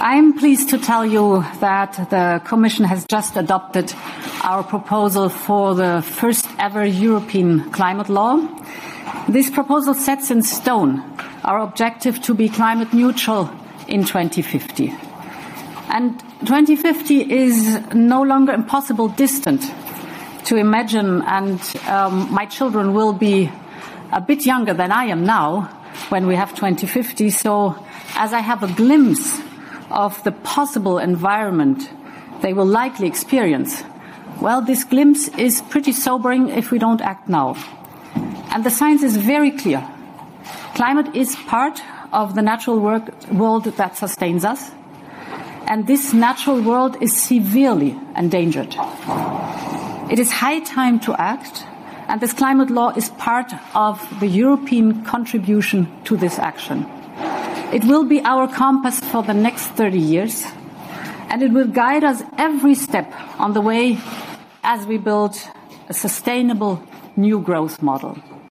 I'm pleased to tell you that the Commission has just adopted our proposal for the first ever European climate law. This proposal sets in stone our objective to be climate neutral in 2050. And 2050 is no longer impossible distant to imagine, and my children will be a bit younger than I am now when we have 2050. So as I have a glimpse of the possible environment they will likely experience, well, this glimpse is pretty sobering if we don't act now. And the science is very clear. Climate is part of the natural world that sustains us, and this natural world is severely endangered. It is high time to act, and this climate law is part of the European contribution to this action. It will be our compass for the next 30 years, and it will guide us every step on the way as we build a sustainable new growth model.